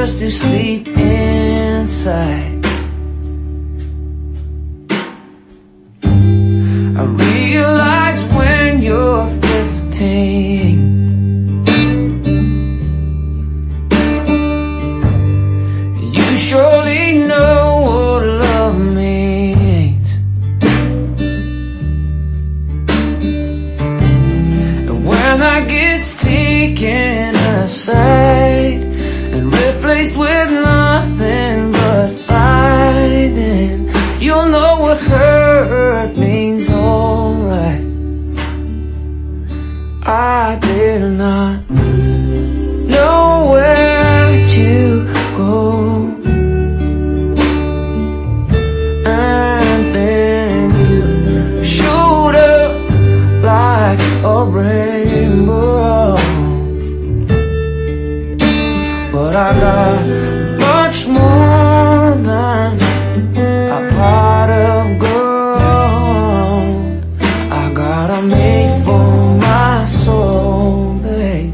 just to sleep inside. I realize when you're 15, you surely know what love means. And when that gets taken aside and replaced with nothing but fight, then you'll know what hurt means, alright. I did not know where to go, and then you showed up like a rainbow. But I got much more than a pot of gold. I gotta make for my soul, baby.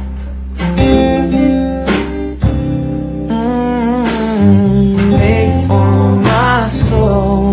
Make for my soul.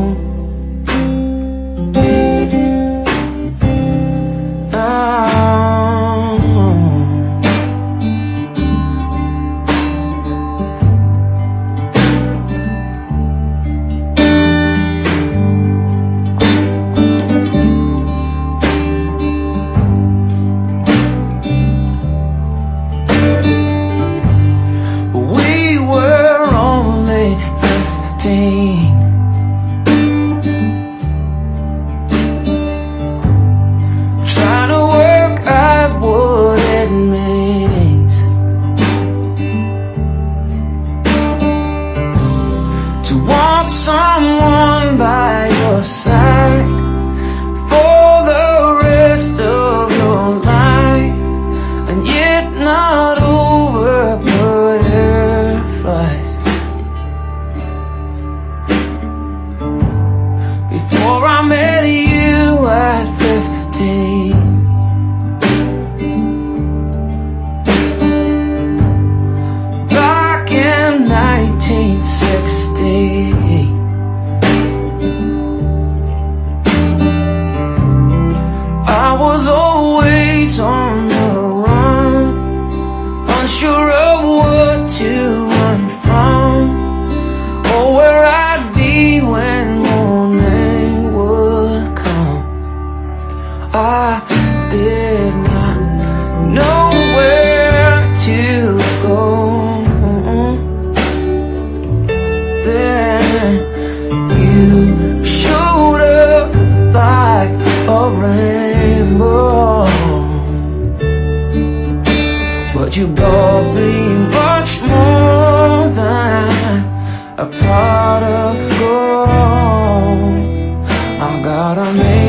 Trying to work out what it means to want someone by your side for the rest of your life, and yet not over butterflies. Before I met you at 15, back in 1960, I was always on the run, unsure of what to run from, or where I'd be when morning would come. I did not know where to go. Then you showed up like a rainbow, but you brought me much more than a pot of gold. I gotta make